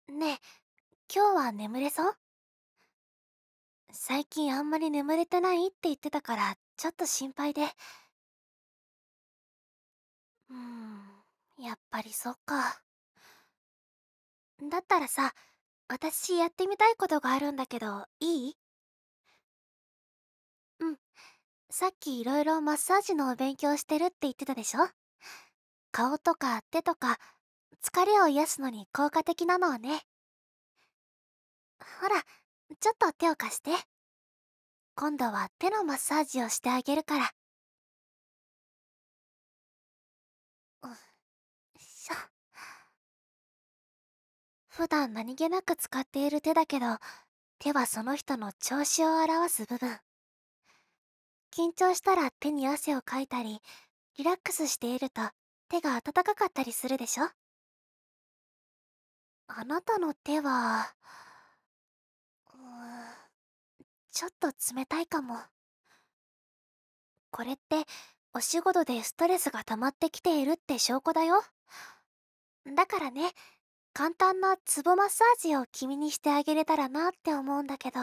ねえ、今日は眠れそう？最近あんまり眠れてないって言ってたから、ちょっと心配で。やっぱりそっか。だったらさ、私やってみたいことがあるんだけど、いい？うん。さっきいろいろマッサージのお勉強してるって言ってたでしょ？顔とか手とか、疲れを癒すのに効果的なのをね。ほら、ちょっと手を貸して。今度は手のマッサージをしてあげるから。よいしょ。普段何気なく使っている手だけど、手はその人の調子を表す部分。緊張したら手に汗をかいたり、リラックスしていると手が温かかったりするでしょ？あなたの手は、うーん、ちょっと冷たいかも。これってお仕事でストレスが溜まってきているって証拠だよ。だからね、簡単なツボマッサージを君にしてあげれたらなって思うんだけど、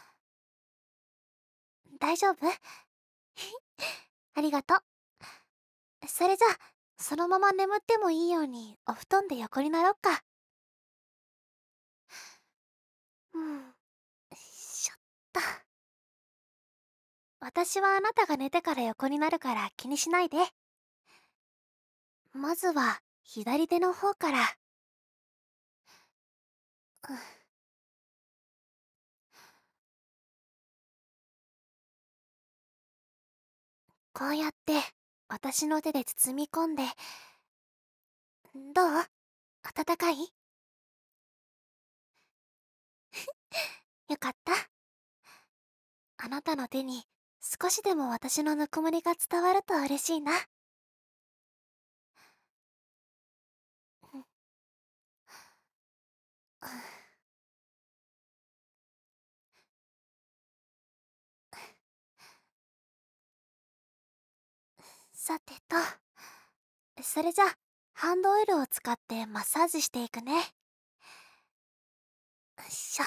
大丈夫？ありがとう。それじゃあ、そのまま眠ってもいいようにお布団で横になろっか。よいしょっと。私はあなたが寝てから横になるから気にしないで。まずは左手の方から。うん。こうやって私の手で包み込んで、どう？温かい？よかった。あなたの手に少しでも私のぬくもりが伝わると嬉しいな。うん。さてと、それじゃあ、ハンドオイルを使ってマッサージしていくね。よいしょ。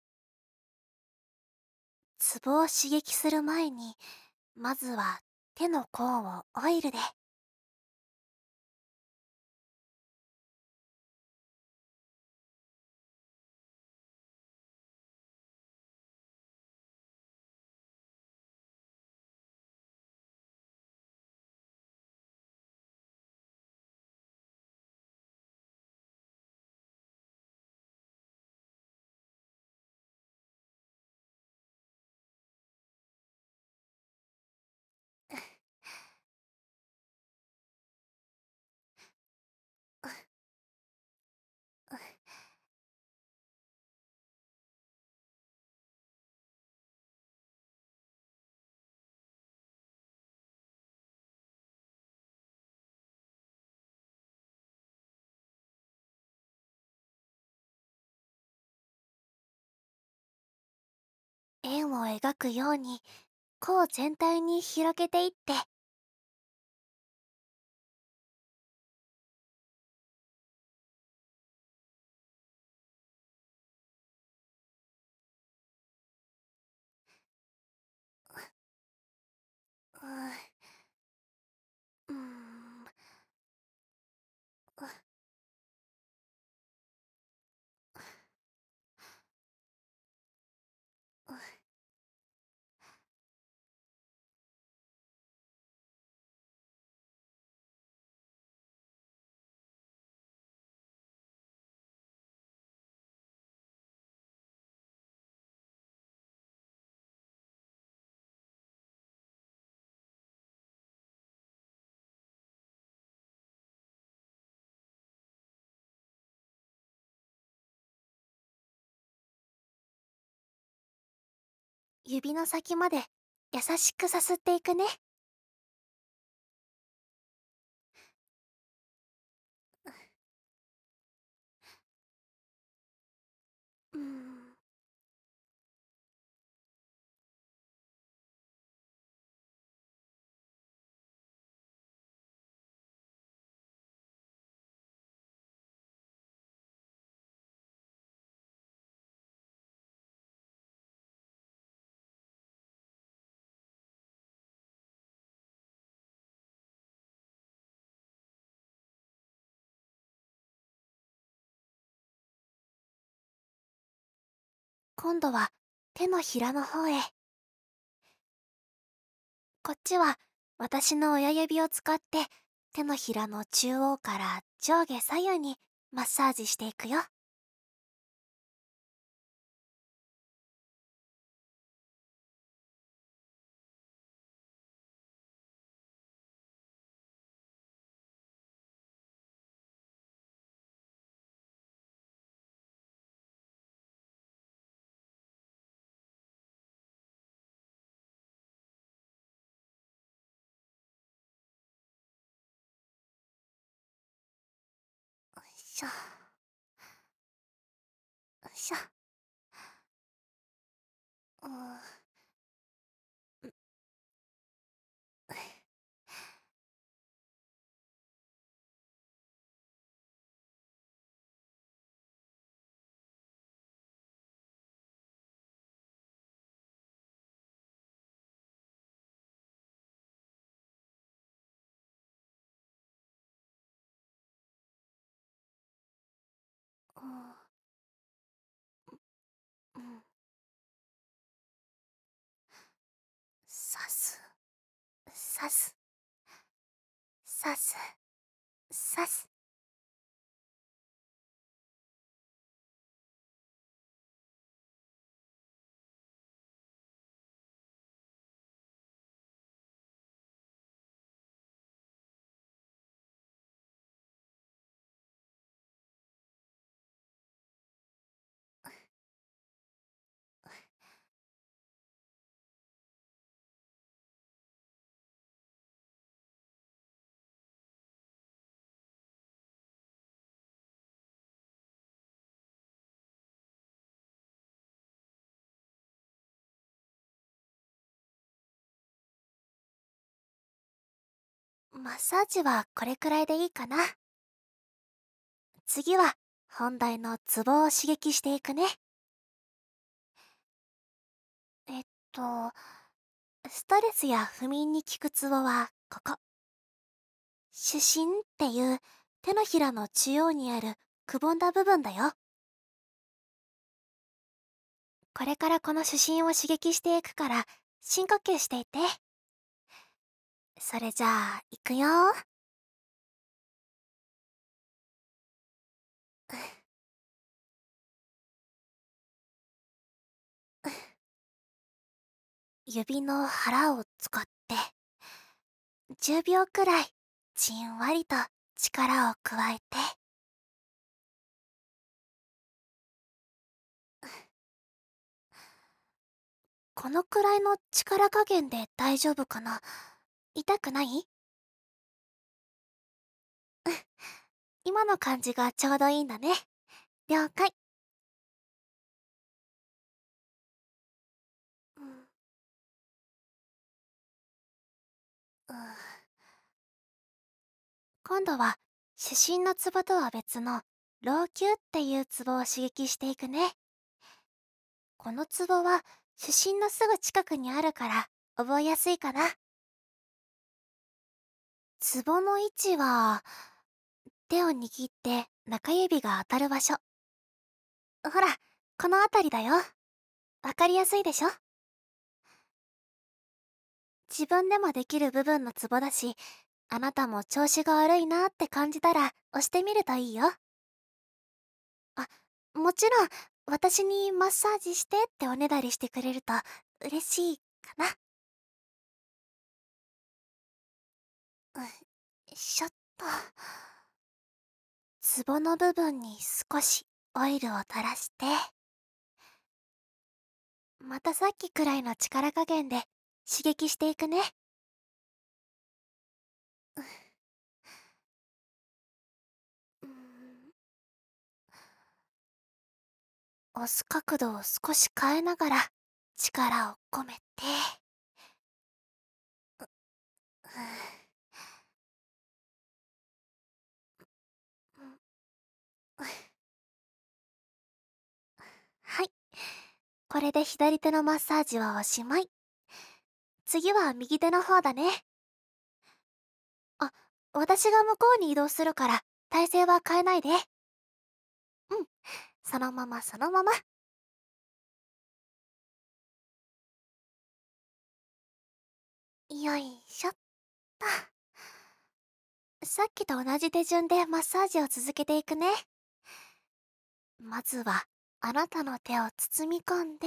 ツボを刺激する前に、まずは手の甲をオイルで。円を描くように甲全体に広げていって。うーん。指の先まで優しくさすっていくね。うーん。 今度は手のひらの方へ。こっちは私の親指を使って手のひらの中央から上下左右にマッサージしていくよ。よいしょ。よいしょ。うん。うん。うん。刺す、刺す、刺す、刺す。マッサージはこれくらいでいいかな。次は本題のツボを刺激していくね。えっと、ストレスや不眠に効くツボはここ。主心っていう手のひらの中央にあるくぼんだ部分だよ。これからこの主心を刺激していくから深呼吸していて。それじゃあ、いくよ。指の腹を使って10秒くらいじんわりと力を加えて。このくらいの力加減で大丈夫かな？痛くない？今の感じがちょうどいいんだね。了解。うん、うん。今度は主審のツボとは別の老朽っていうツボを刺激していくね。このツボは主審のすぐ近くにあるから覚えやすいかな。ツボの位置は手を握って中指が当たる場所。ほら、この辺りだよ。わかりやすいでしょ？自分でもできる部分のツボだし、あなたも調子が悪いなって感じたら押してみるといいよ。あ、もちろん、私にマッサージしてっておねだりしてくれると嬉しいかな。よいしょっと。ツボの部分に少しオイルを垂らして、またさっきくらいの力加減で刺激していくね。うーん、押す角度を少し変えながら力を込めて、はい。これで左手のマッサージはおしまい。次は右手の方だね。あ、私が向こうに移動するから体勢は変えないで。うん、そのままそのまま。 よいしょっと。さっきと同じ手順でマッサージを続けていくね。まずは、あなたの手を包み込んで、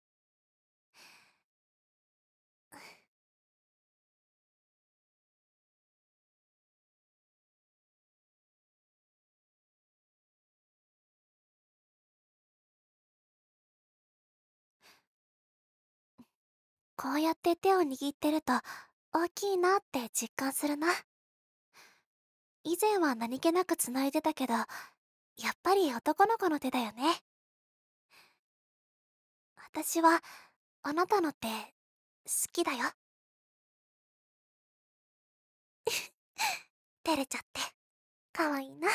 こうやって手を握ってると、大きいなって実感するな。以前は何気なく繋いでたけど、やっぱり男の子の手だよね。私は、あなたの手、好きだよ。照れちゃって、かわいいな。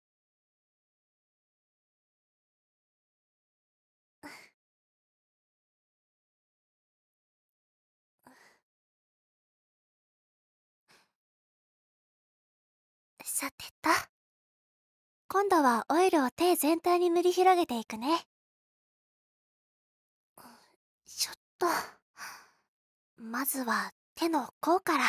さてと、今度はオイルを手全体に塗り広げていくね。ちょっと、まずは手の甲から。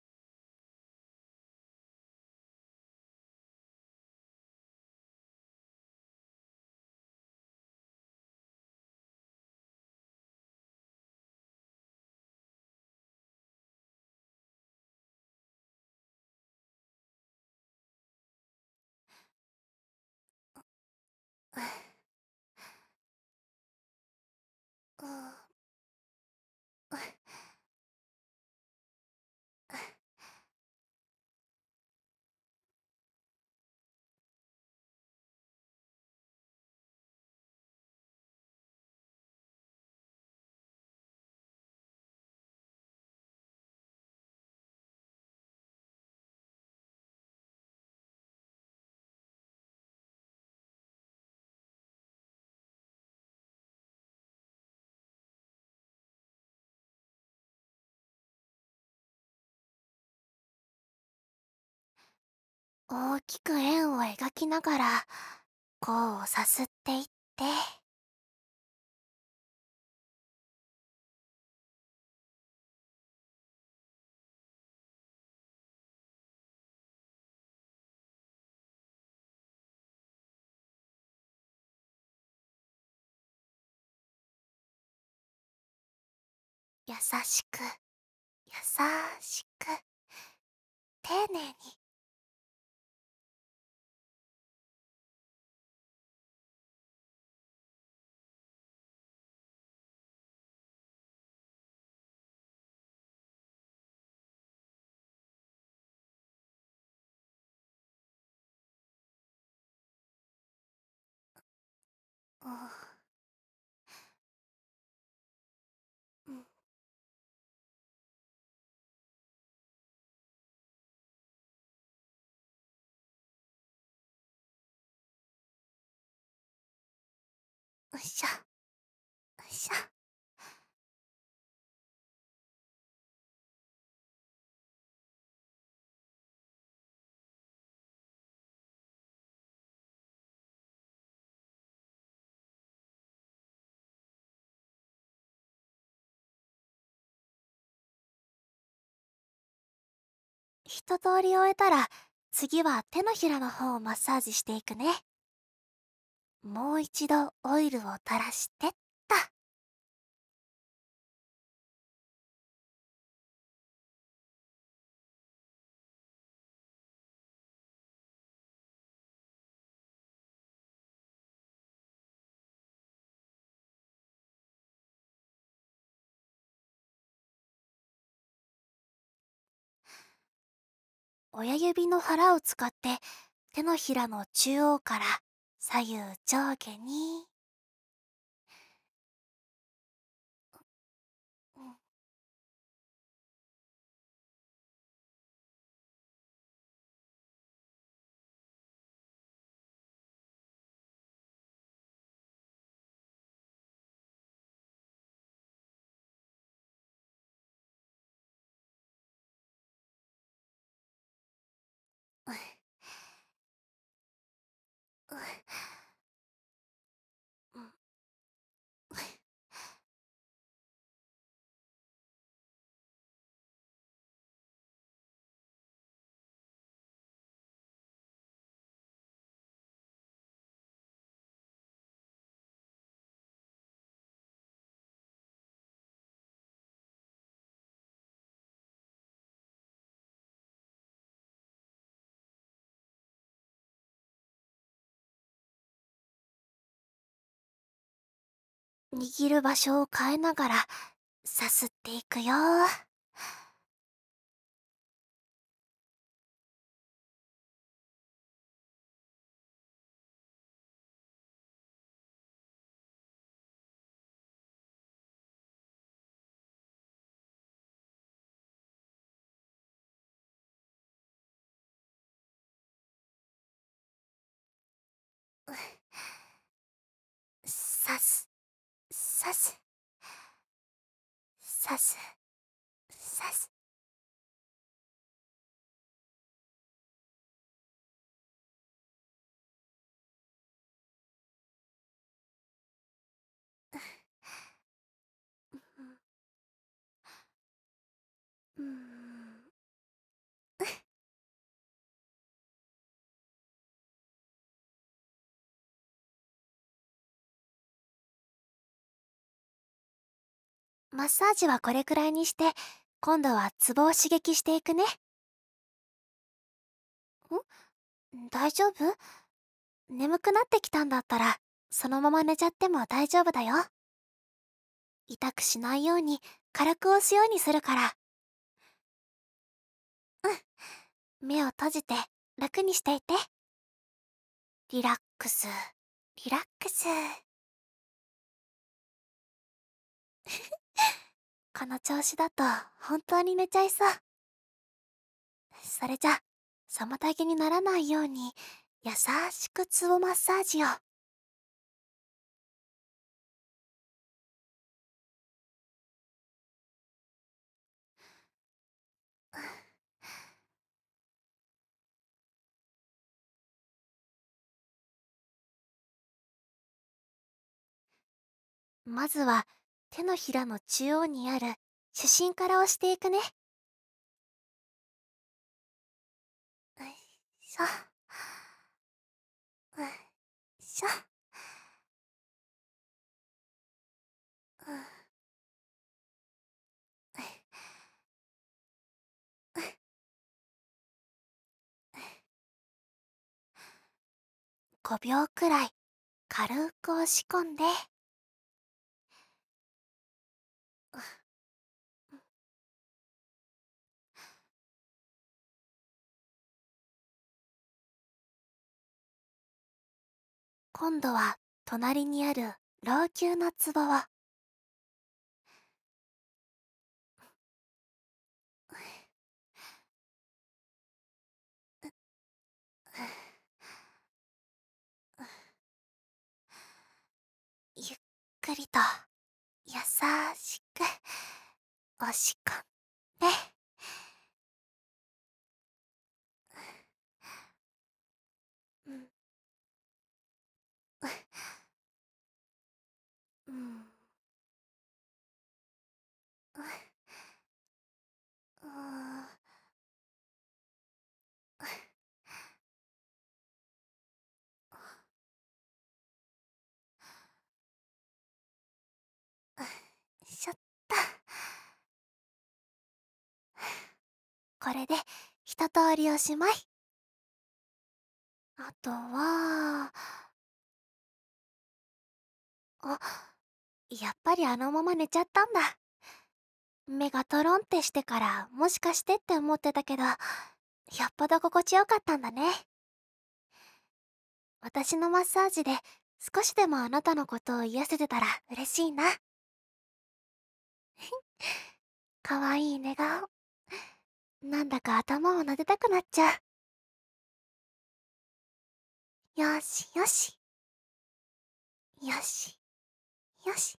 うん、大きく円を描きながら、甲をさすっていって、優しく、優しく、丁寧に。うん、うん、よいしょ、よいしょ。一通り終えたら、次は手のひらの方をマッサージしていくね。もう一度オイルを垂らしてっと。親指の腹を使って手のひらの中央から左右上下に、うん、うん、うん、 握る場所を変えながらさすっていくよ。さす、さす、さす、さす。うん。マッサージはこれくらいにして、今度はツボを刺激していくね。大丈夫？眠くなってきたんだったら、そのまま寝ちゃっても大丈夫だよ。痛くしないように軽く押すようにするから。目を閉じて楽にしていて。リラックス、リラックス。この調子だと本当に寝ちゃいそう。それじゃ、妨げにならないように優しくツボマッサージを。まずは手のひらの中央にある主心から押していくね。よいしょ。よいしょ。5秒くらい軽く押し込んで、今度は隣にある老朽のツボを。ゆっくりと優しく押し込んで、うん、うん、うん、しょった。これで一通りおしまい。あとは、あ、やっぱりあのまま寝ちゃったんだ。目がトロンってしてからもしかしてって思ってたけど、よっぽど心地よかったんだね。私のマッサージで少しでもあなたのことを癒せてたら嬉しいな。かわいい寝顔。なんだか頭を撫でたくなっちゃう。よしよし。よしよし。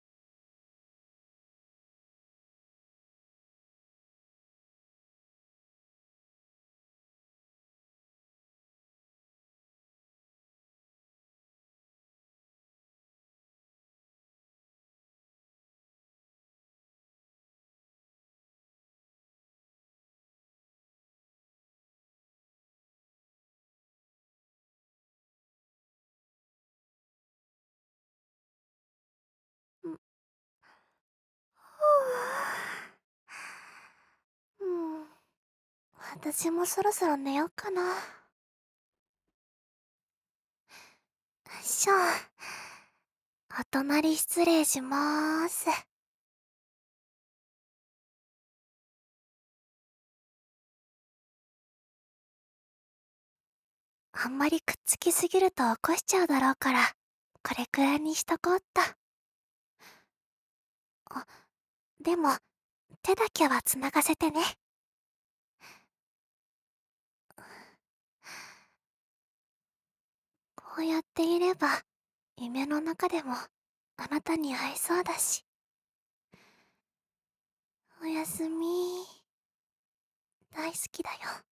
うん。うん。私もそろそろ寝よっかな。よいしょ。 お隣失礼しまーす。あんまりくっつきすぎると起こしちゃうだろうから、これくらいにしとこうっと。あ、でも、手だけは繋がせてね。こうやっていれば、夢の中でも、あなたに会えそうだし。おやすみ。大好きだよ。